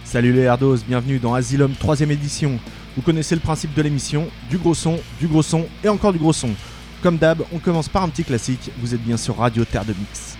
Salut les herdos, bienvenue dans Asylum 3ème édition. Vous connaissez le principe de l'émission, du gros son et encore du gros son. Comme d'hab, on commence par un petit classique, vous êtes bien sur Radio Terre de Mix.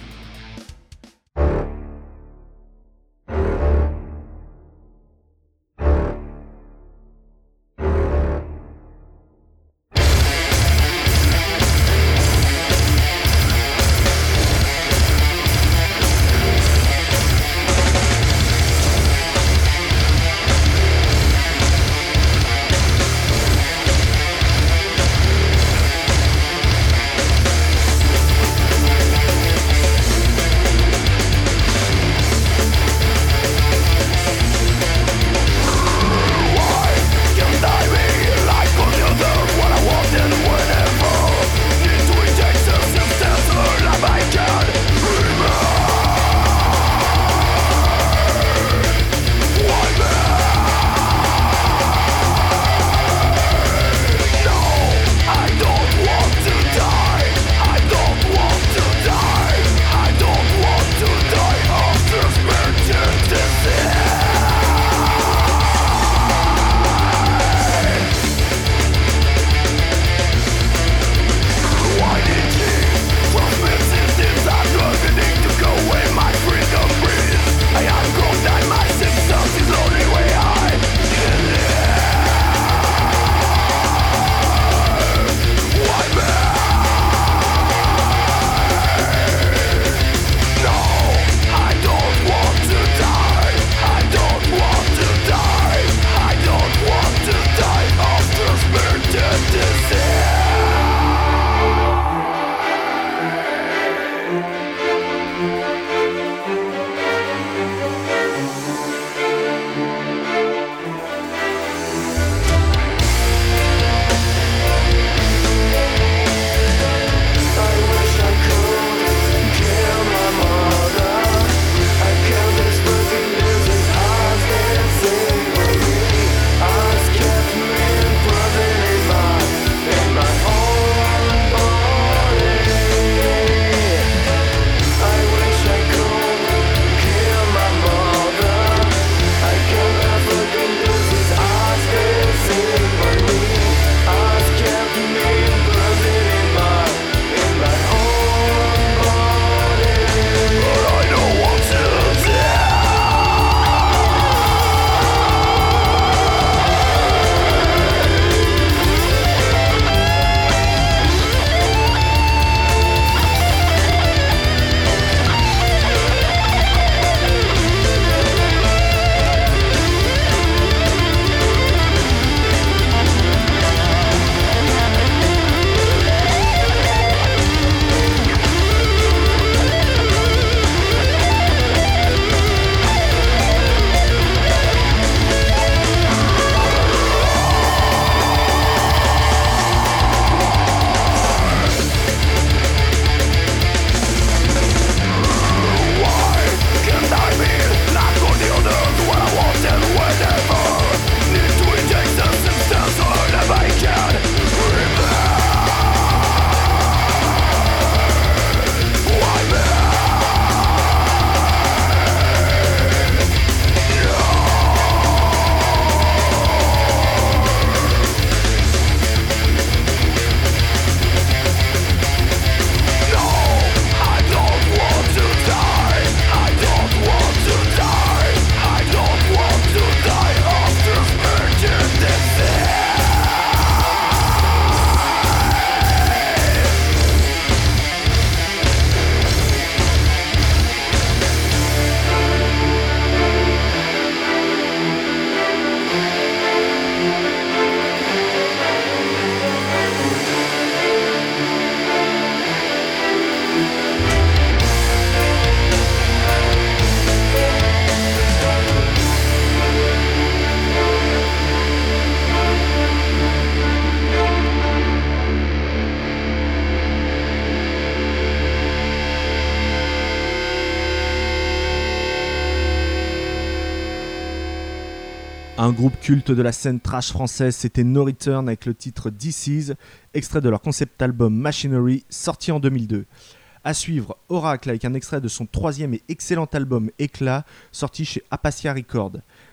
Un groupe culte de la scène trash française, c'était No Return avec le titre This Is, extrait de leur concept album Machinery, sorti en 2002. À suivre, Oracle avec un extrait de son troisième et excellent album Éclat, sorti chez Apacia Records.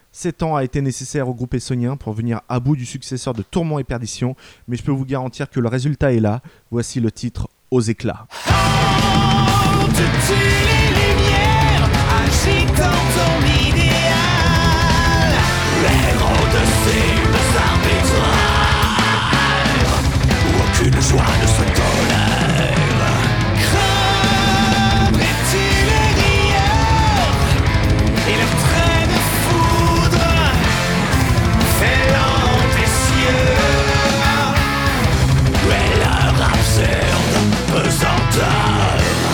7 ans a été nécessaire au groupe essonien pour venir à bout du successeur de Tourment et Perdition, mais je peux vous garantir que le résultat est là. Voici le titre Aux éclats. Tu tues les lumières, agitant ton idéal. L'héros de cimes arbitraires, où aucune joie ne se tolère. Craindrais-tu les rieurs et leur trait de foudre fêlant tes cieux et leur absurde pesanteur?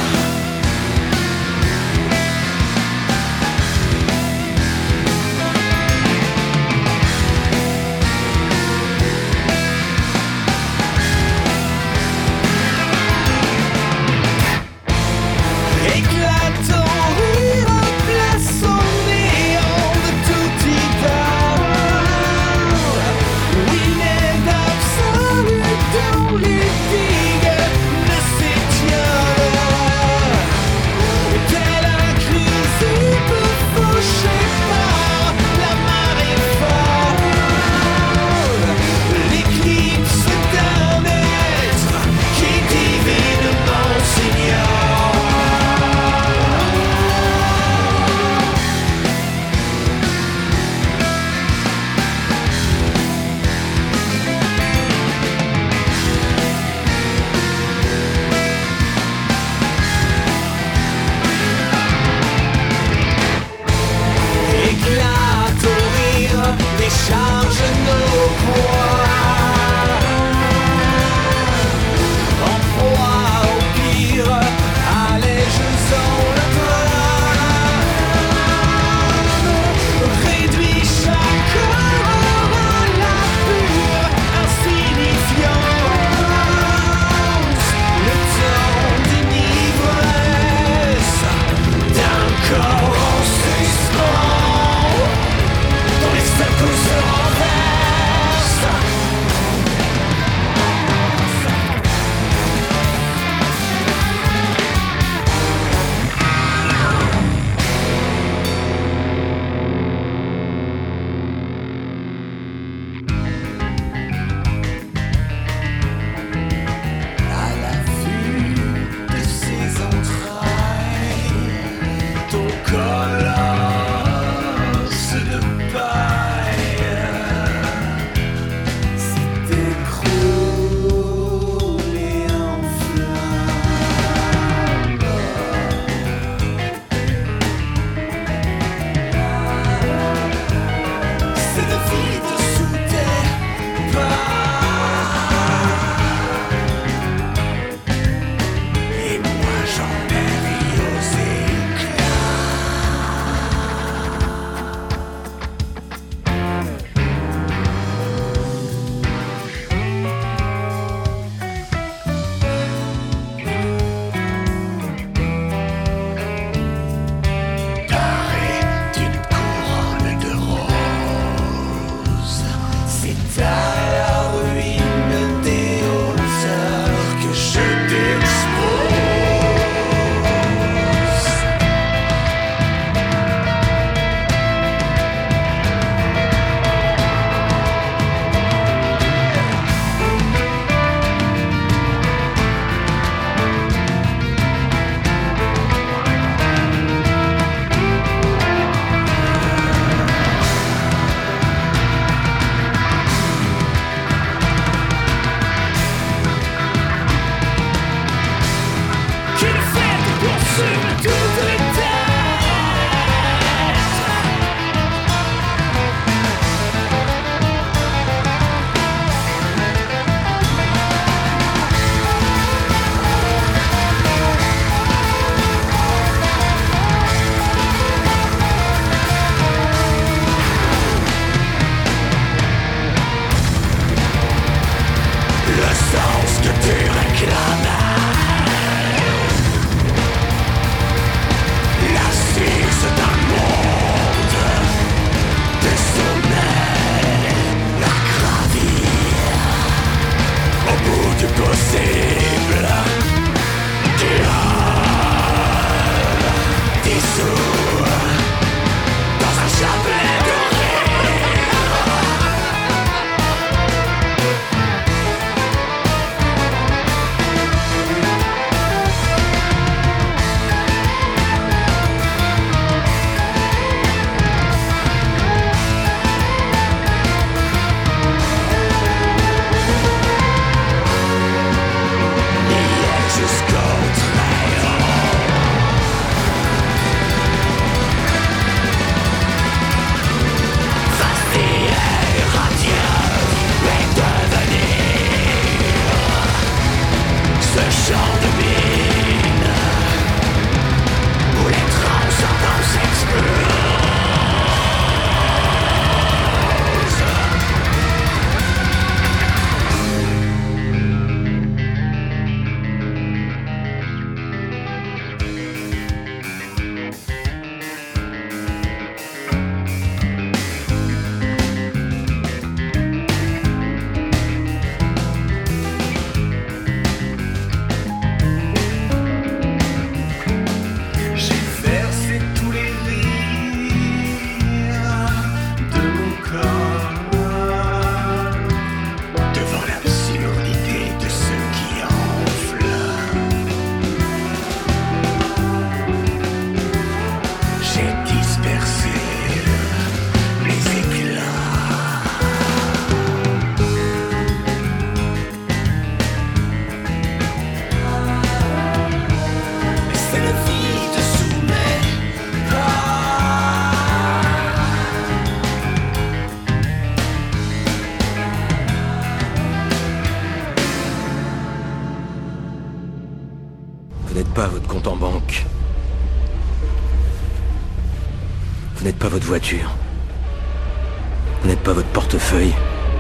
Charge nos poids en proie au pire, allège-en le bras. Réduis chaque heure à la pure insignifiance. Le temps d'une ivresse, d'un corps en suspens. Les secousses se renversent. À la vue de ses entrailles, ton colosse de paille s'est écroulé en flammes. C'est de vide sous tes pas. Et moi j'en péris aux éclats. Paré d'une couronne de roses, c'est à la ruine des hauteurs que je t'expose. Qu'une fête consume toutes les têtes. Le sens que tu réclames, l'assise d'un monde des sommets à gravir. Au bout du possible, dissous dans un chapelet de rêve. pas votre compte en banque. Vous n'êtes pas votre voiture. Vous n'êtes pas votre portefeuille.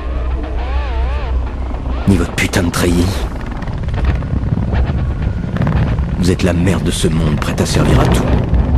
Ni votre putain de treillis. Vous êtes la merde de ce monde, prête à servir à tout.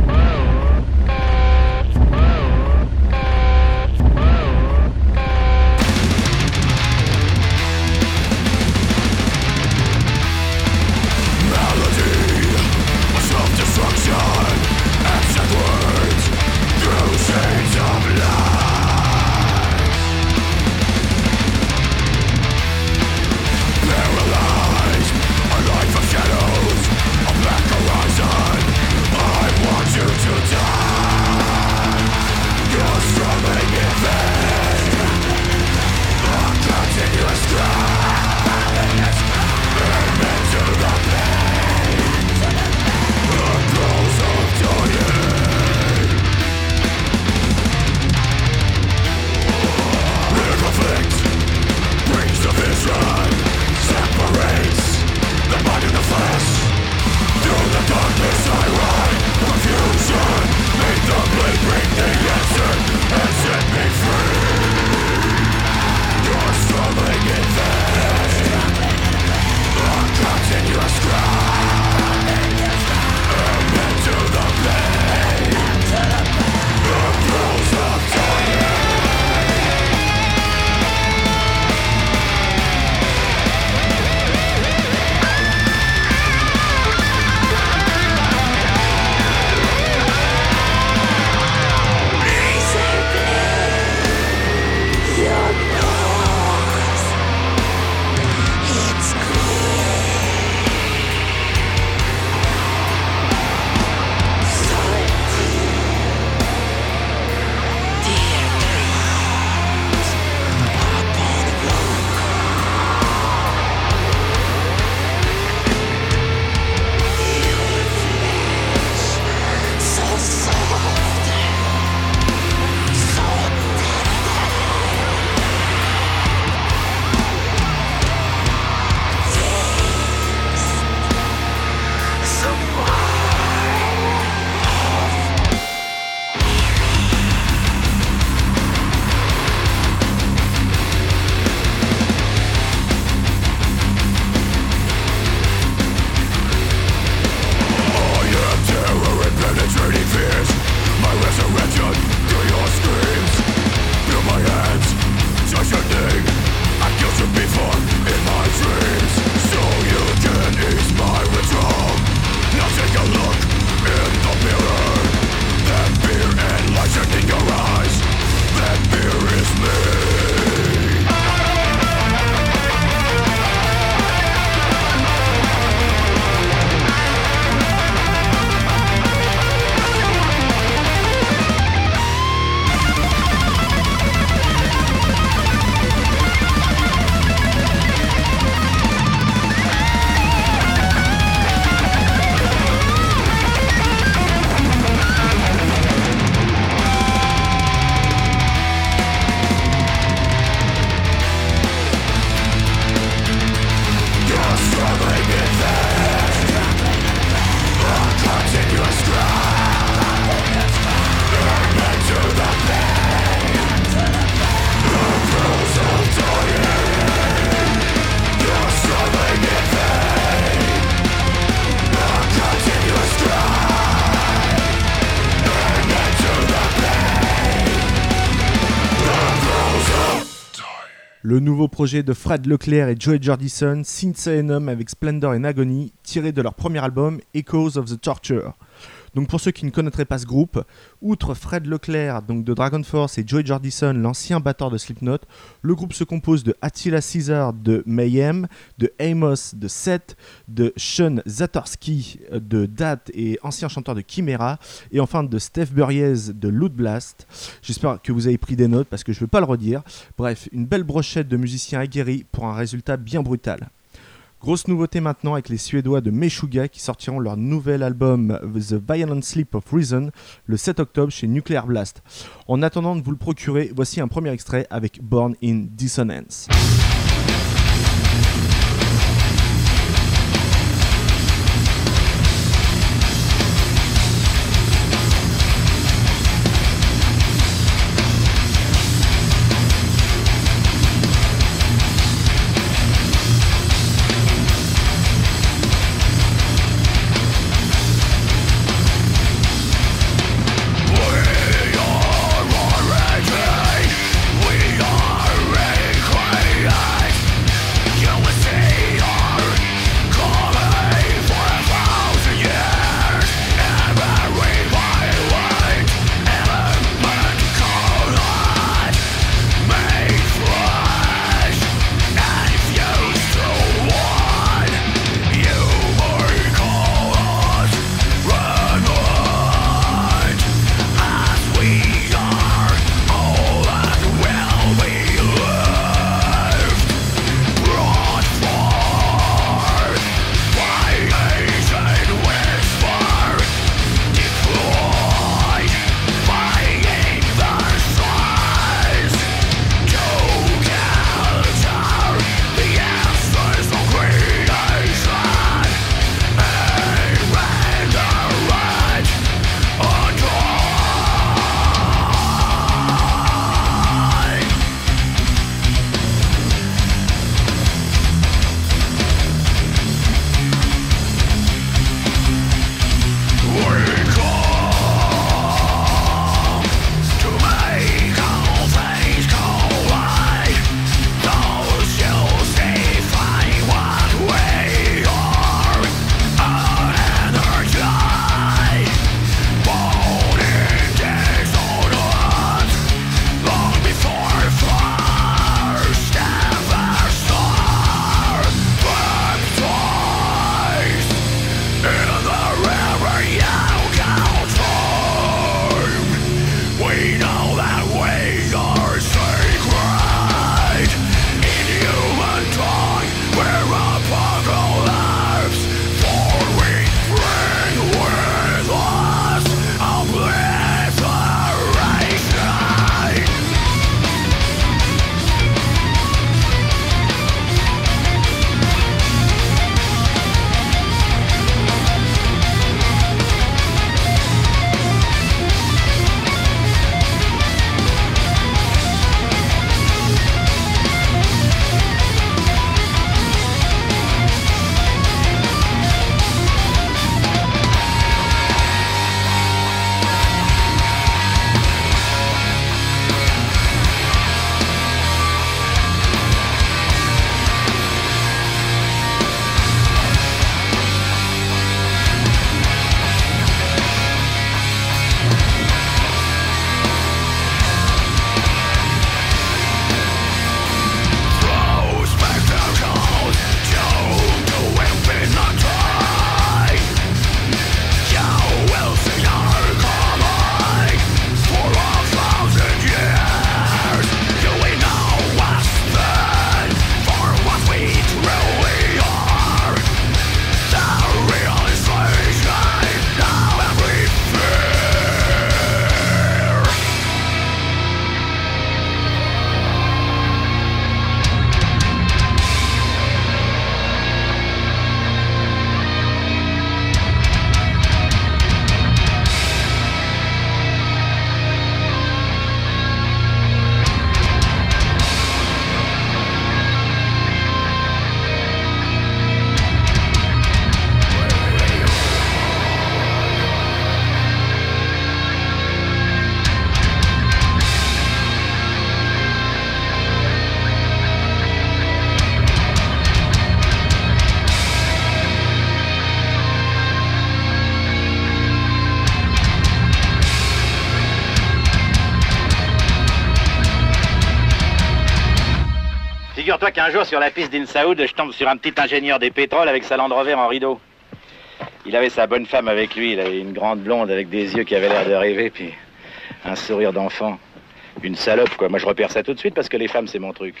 Le nouveau projet de Fred Leclerc et Joey Jordison, Synth Enum avec Splendor and Agony, tiré de leur premier album Echoes of the Torture. Donc pour ceux qui ne connaîtraient pas ce groupe, outre Fred Leclerc donc de Dragon Force et Joey Jordison, l'ancien batteur de Slipknot, le groupe se compose de Attila Caesar de Mayhem, de Amos de Seth, de Sean Zatorski de Dat et ancien chanteur de Chimera, et enfin de Steph Buriez de Loot Blast. J'espère que vous avez pris des notes parce que je ne veux pas le redire. Bref, une belle brochette de musiciens aguerris pour un résultat bien brutal. Grosse nouveauté maintenant avec les Suédois de Meshuggah qui sortiront leur nouvel album The Violent Sleep of Reason le 7 octobre chez Nuclear Blast. En attendant de vous le procurer, voici un premier extrait avec Born in Dissonance. Figure-toi qu'un jour, sur la piste d'Insaoud, je tombe sur un petit ingénieur des pétroles avec sa Land Rover en rideau. Il avait sa bonne femme avec lui, il avait une grande blonde avec des yeux qui avaient l'air de rêver, puis un sourire d'enfant. Une salope, quoi. Moi, je repère ça tout de suite parce que les femmes, c'est mon truc.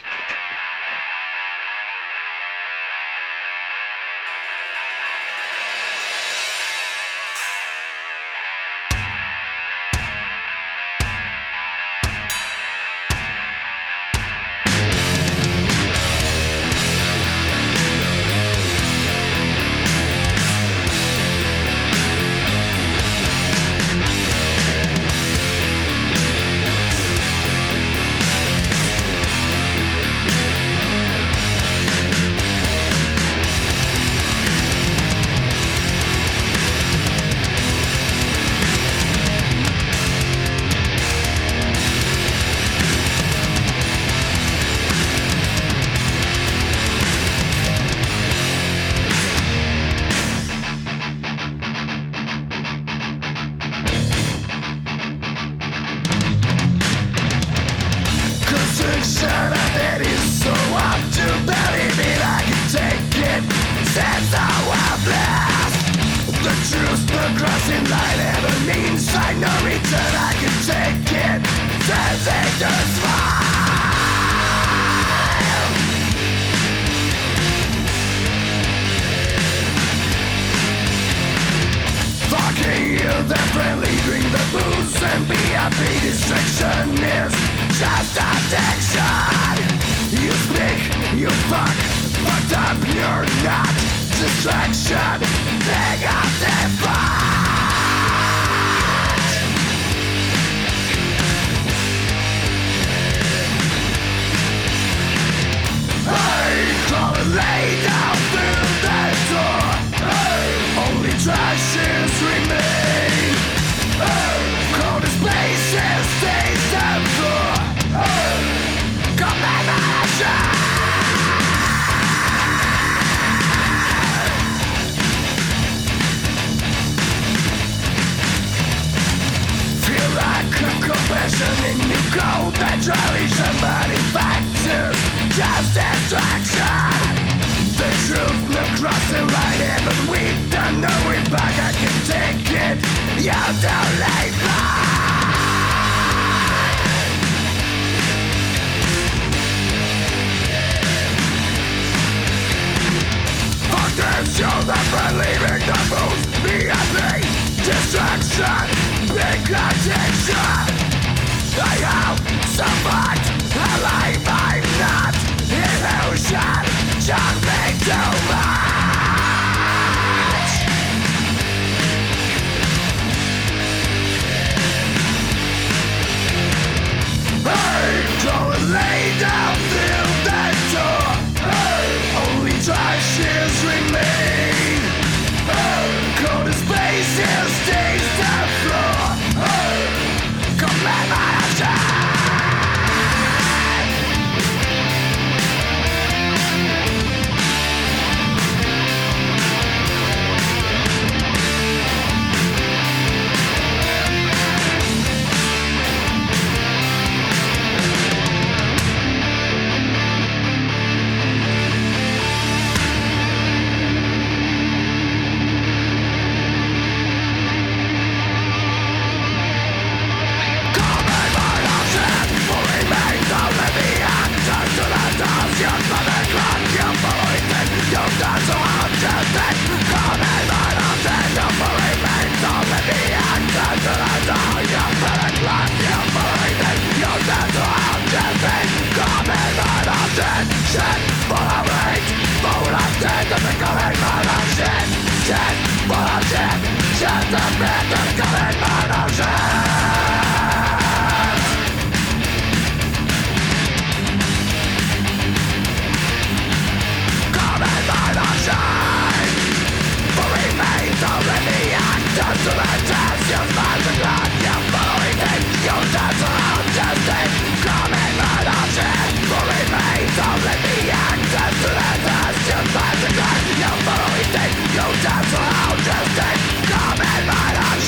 You dance around, just take, come in, my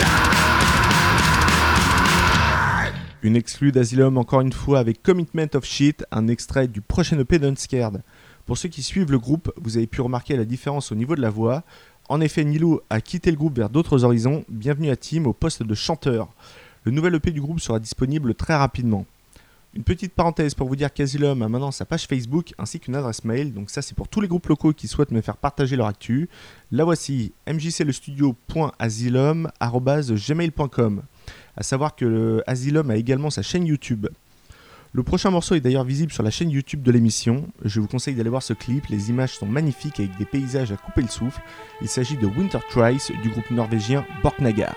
Une exclue d'Asylum encore une fois avec Commitment of Shit, un extrait du prochain EP d'Unscared. Pour ceux qui suivent le groupe, vous avez pu remarquer la différence au niveau de la voix. En effet, Nilo a quitté le groupe vers d'autres horizons. Bienvenue à Tim au poste de chanteur. Le nouvel EP du groupe sera disponible très rapidement. Une petite parenthèse pour vous dire qu'Asylum a maintenant sa page Facebook ainsi qu'une adresse mail. Donc ça c'est pour tous les groupes locaux qui souhaitent me faire partager leur actu. La voici, mjclestudio.asylum@gmail.com. A savoir que Asylum a également sa chaîne YouTube. Le prochain morceau est d'ailleurs visible sur la chaîne YouTube de l'émission. Je vous conseille d'aller voir ce clip, les images sont magnifiques avec des paysages à couper le souffle. Il s'agit de Winter Trice du groupe norvégien Borknagar.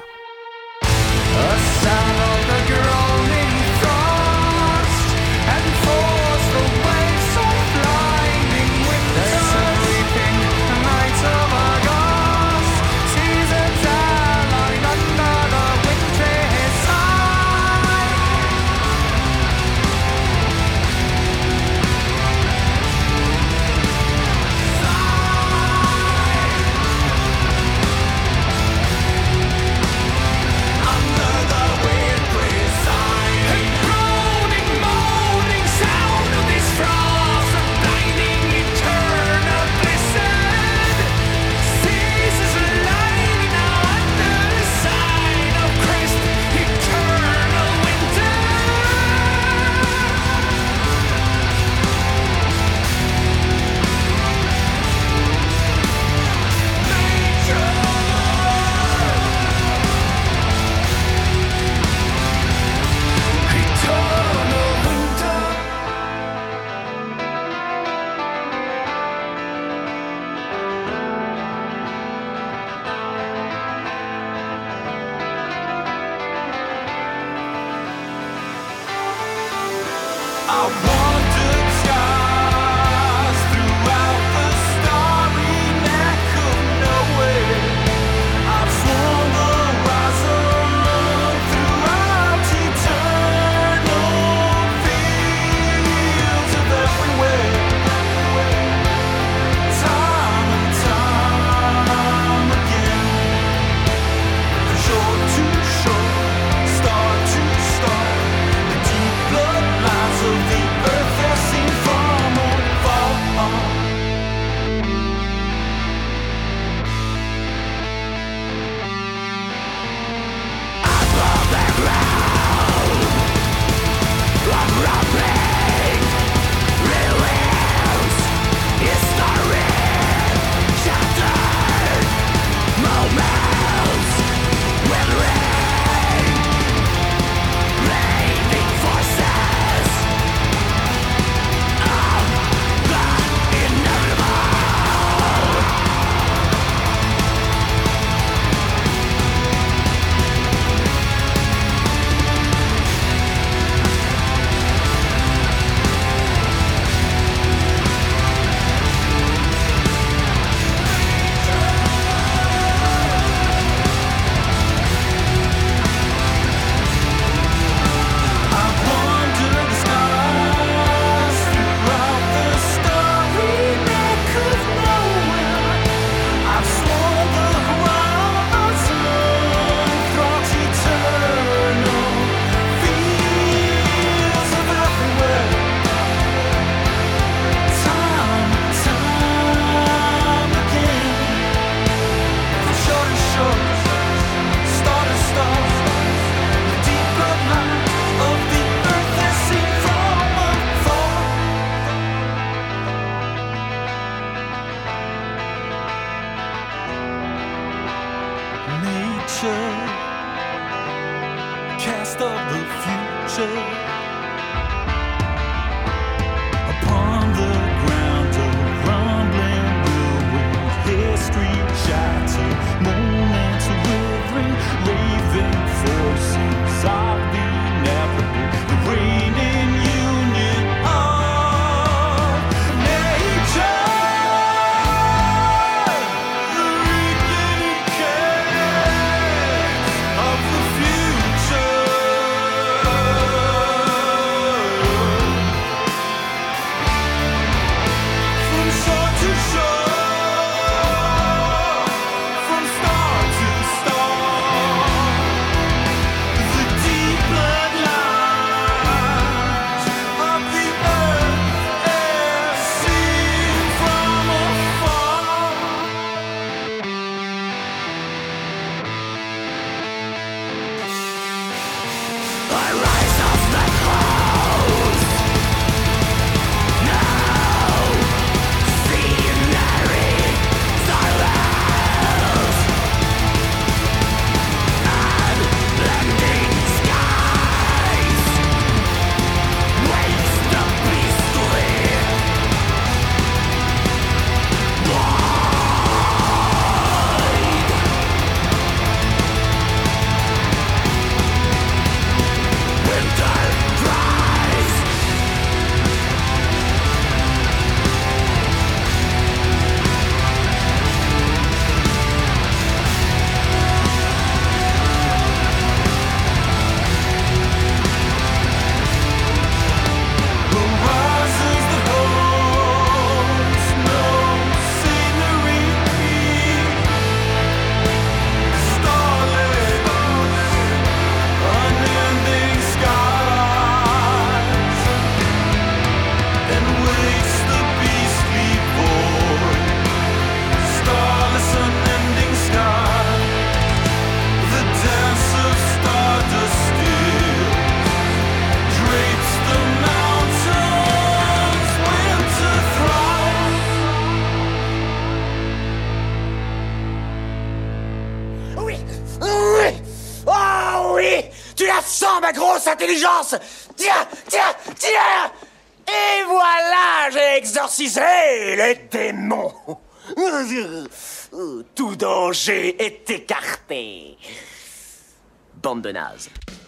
Of the future ma grosse intelligence. Tiens. Et voilà, j'ai exorcisé les démons. Tout danger est écarté. Bande de nazes.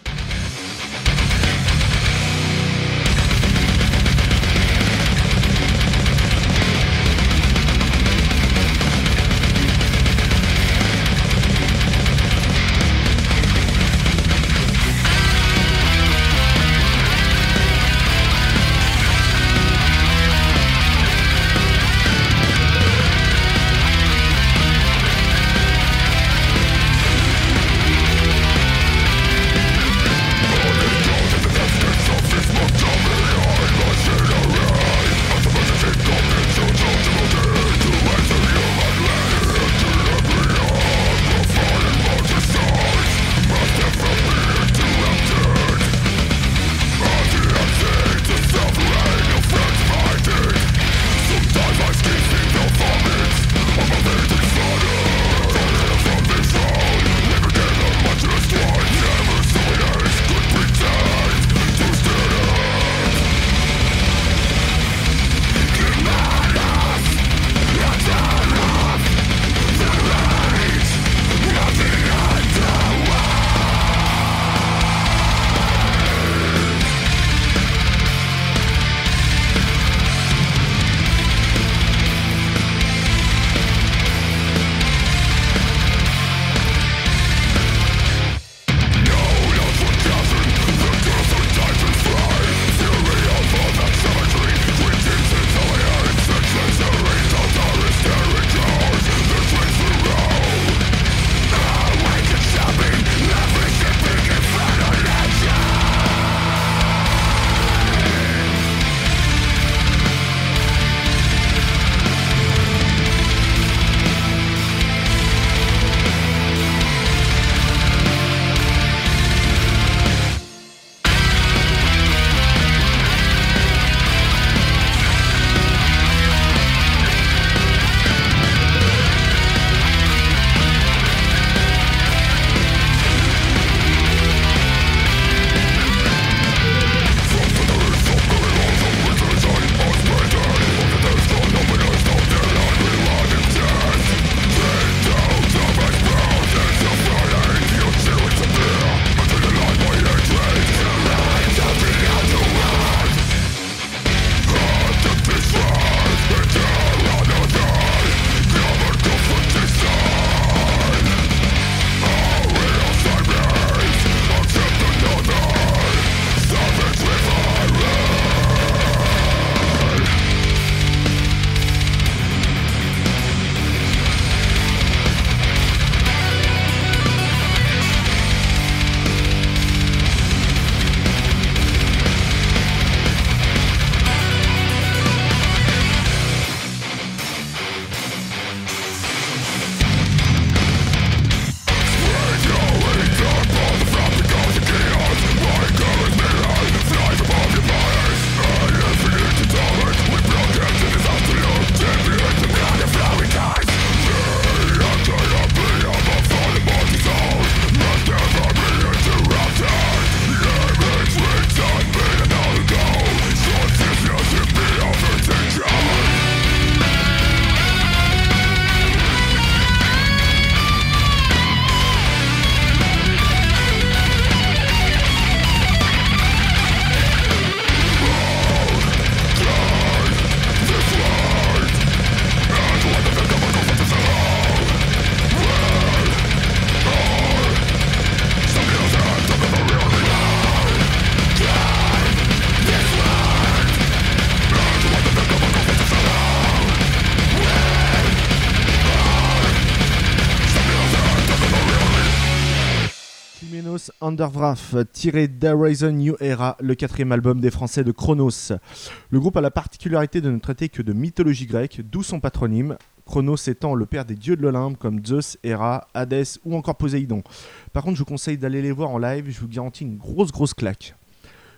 Underwrath, tiré d'Horizon New Era, le 4e album des Français de Chronos. Le groupe a la particularité de ne traiter que de mythologie grecque, d'où son patronyme, Chronos étant le père des dieux de l'Olympe comme Zeus, Héra, Hadès ou encore Poséidon. Par contre, je vous conseille d'aller les voir en live, je vous garantis une grosse claque.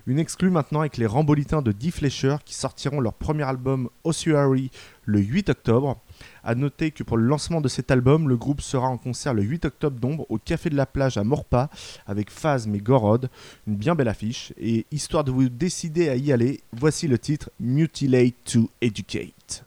Une exclue maintenant avec les Rambolitains de Die Fleischer qui sortiront leur premier album Ossuary le 8 octobre. A noter que pour le lancement de cet album, le groupe sera en concert le 8 octobre d'ombre au Café de la Plage à Maurepas avec Phasm et Gorod, une bien belle affiche. Et histoire de vous décider à y aller, voici le titre Mutilate to Educate.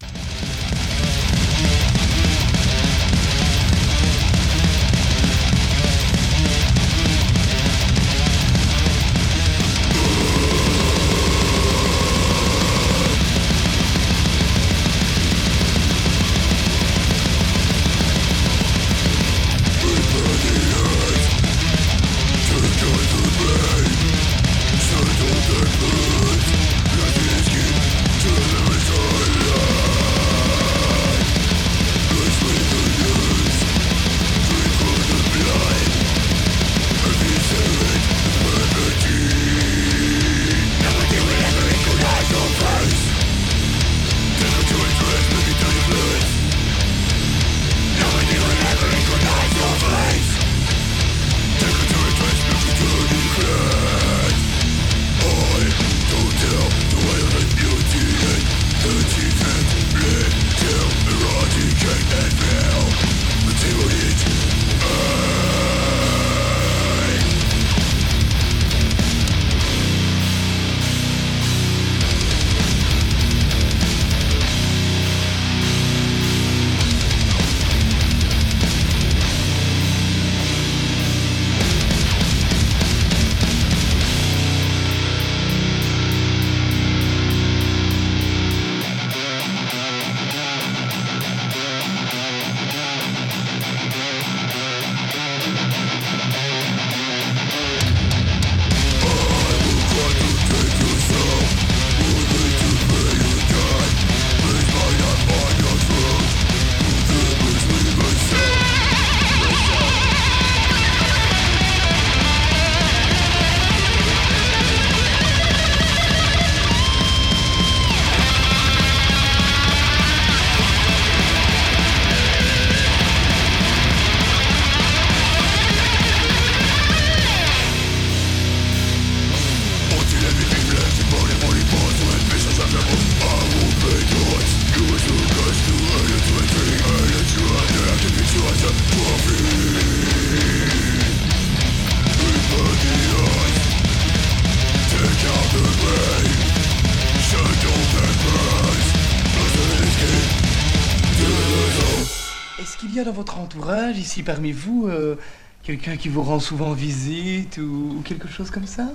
Dans votre entourage, ici parmi vous, quelqu'un qui vous rend souvent visite ou quelque chose comme ça?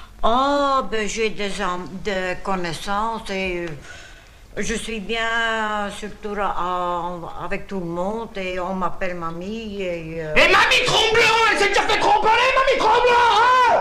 Oh, ben j'ai des connaissances et je suis bien surtout avec tout le monde et on m'appelle mamie et... Et mamie Tromblon, elle s'est déjà fait tromper, mamie Tromblon, hein!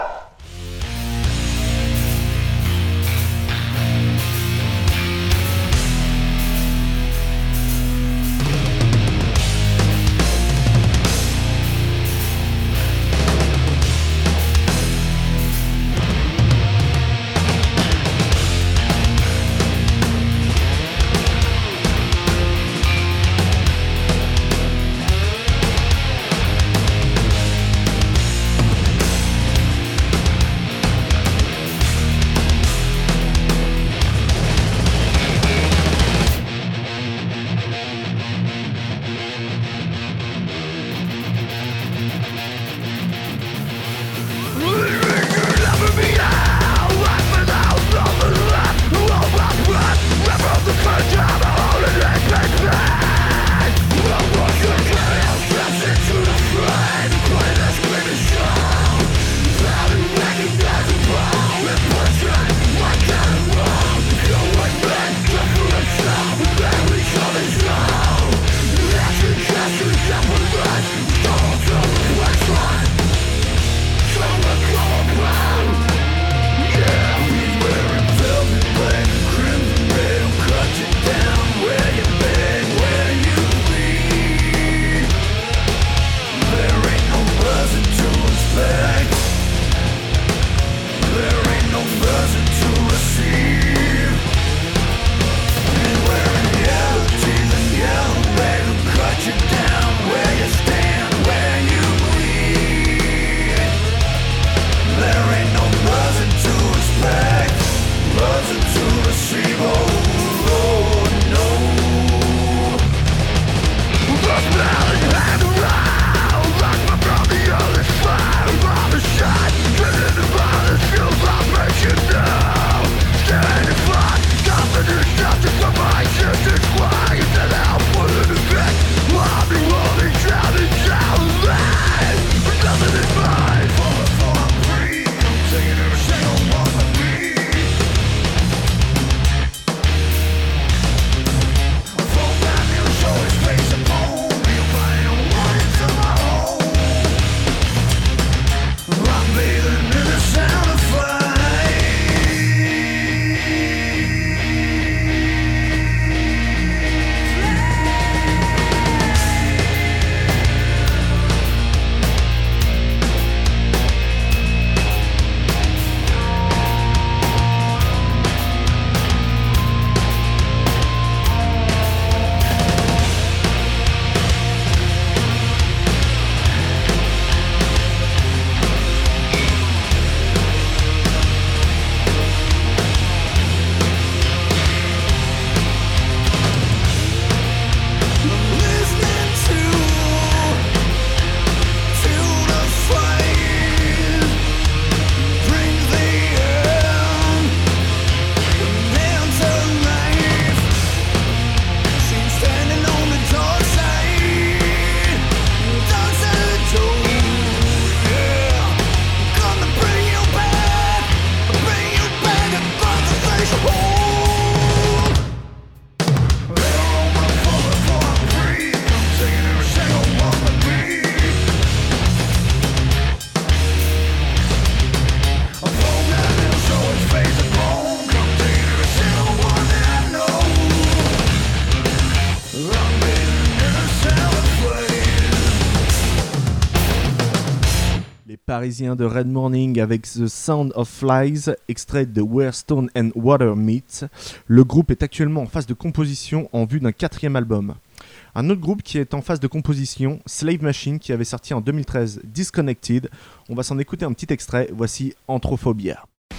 parisien de Red Morning avec The Sound of Flies, extrait de Where Stone and Water Meet. Le groupe est actuellement en phase de composition en vue d'un 4e album. Un autre groupe qui est en phase de composition, Slave Machine, qui avait sorti en 2013 Disconnected. On va s'en écouter un petit extrait, voici Anthrophobia.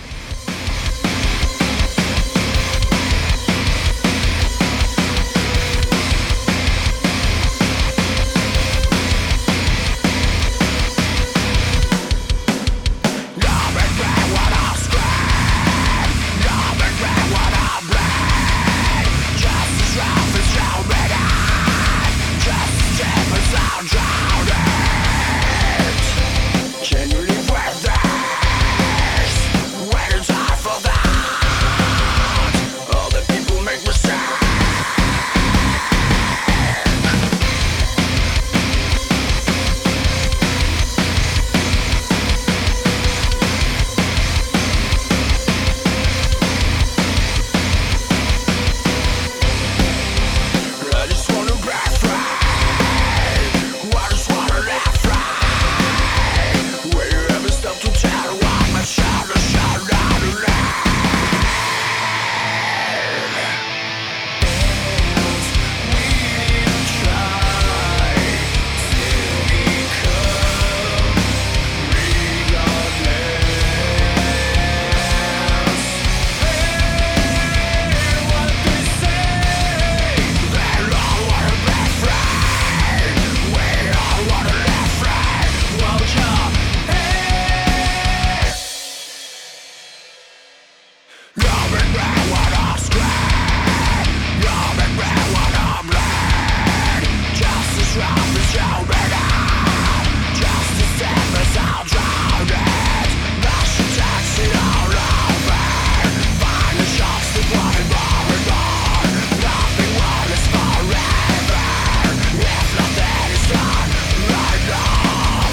Can you live with this? When it's hard for that, all the people make mistakes. I just wanna break free. I just wanna live free. Will you ever stop to tell what my shadow shall not live? We try to become regardless. Hey, what they say, they all wanna be free. We all wanna live free. Won't you? You make me wanna scream. You make me wanna bleed. Justice round is so bad. Justice is all drowned. Russian taxi all over. Find the shots to play more and more. Nothing will is forever. If nothing is done right now.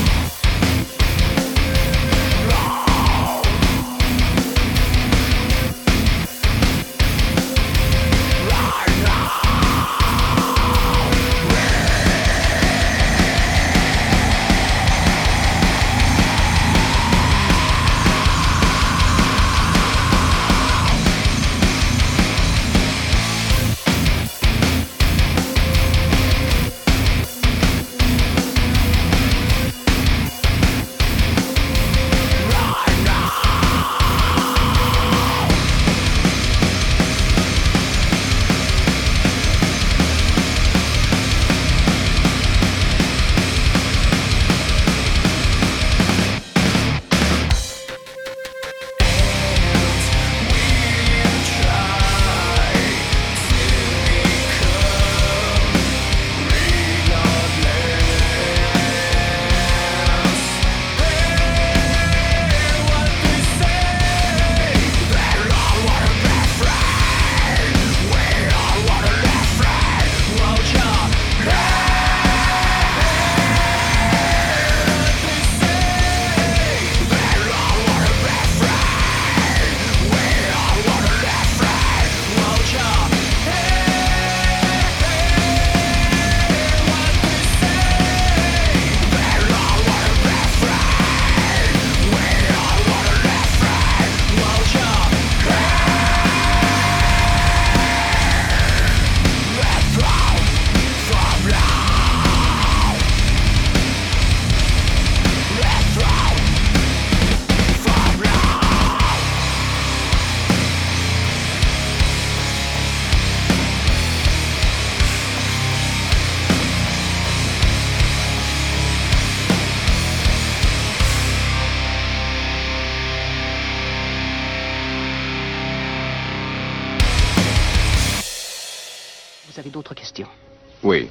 Vous avez d'autres questions? Oui.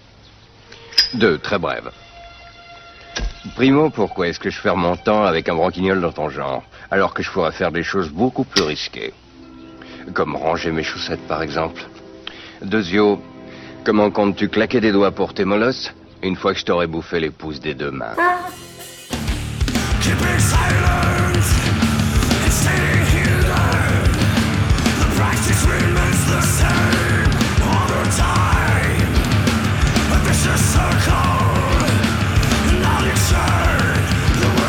2, très brèves. Primo, pourquoi est-ce que je perds mon temps avec un branquignol dans ton genre, alors que je pourrais faire des choses beaucoup plus risquées? Comme ranger mes chaussettes, par exemple. Deuxio, comment comptes-tu claquer des doigts pour tes molosses, une fois que je t'aurai bouffé les pouces des 2 mains? Keeping silence and staying hidden. The practice remains the same all the time. A vicious circle, not insane. The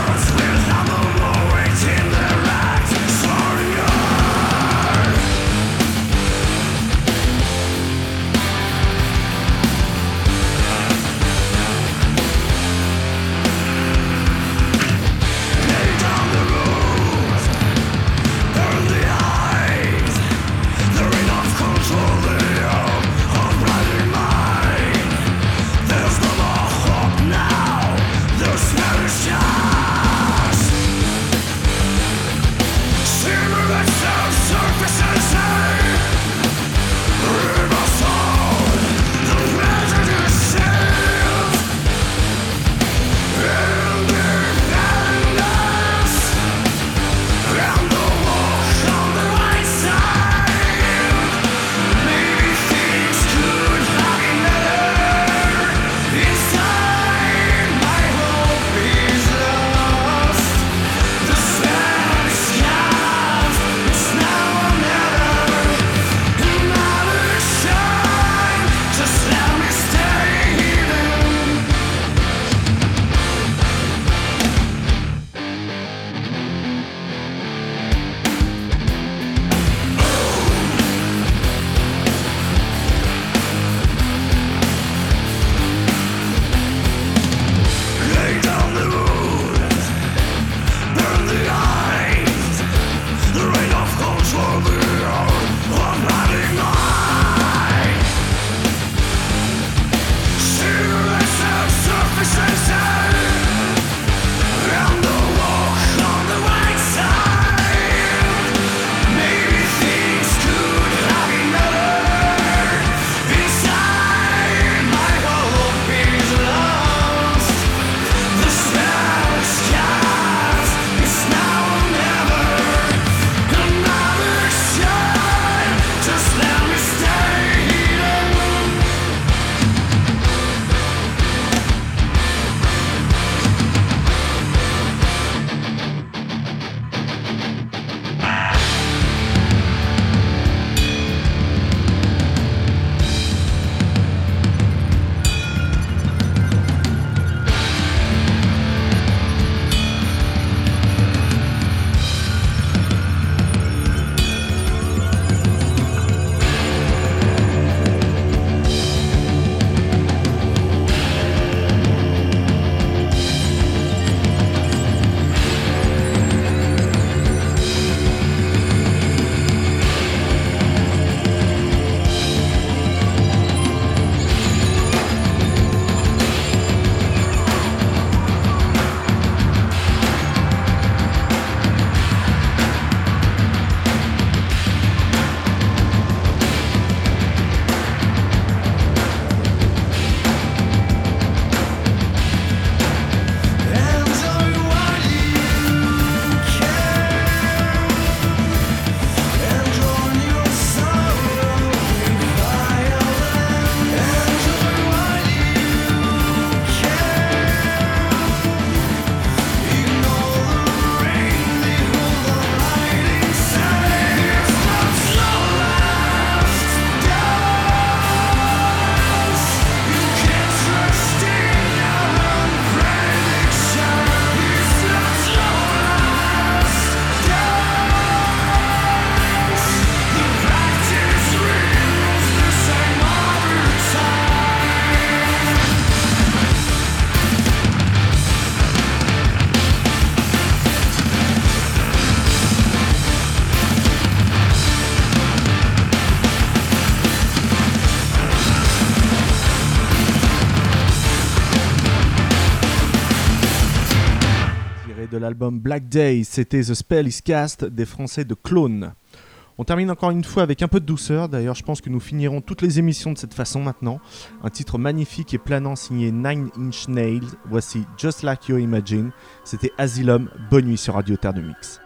de l'album Black Day, c'était The Spell is Cast des Français de Clone. On termine encore une fois avec un peu de douceur, d'ailleurs je pense que nous finirons toutes les émissions de cette façon maintenant. Un titre magnifique et planant signé Nine Inch Nails, voici Just Like You Imagine, c'était Asylum, bonne nuit sur Radio Terre de Mix.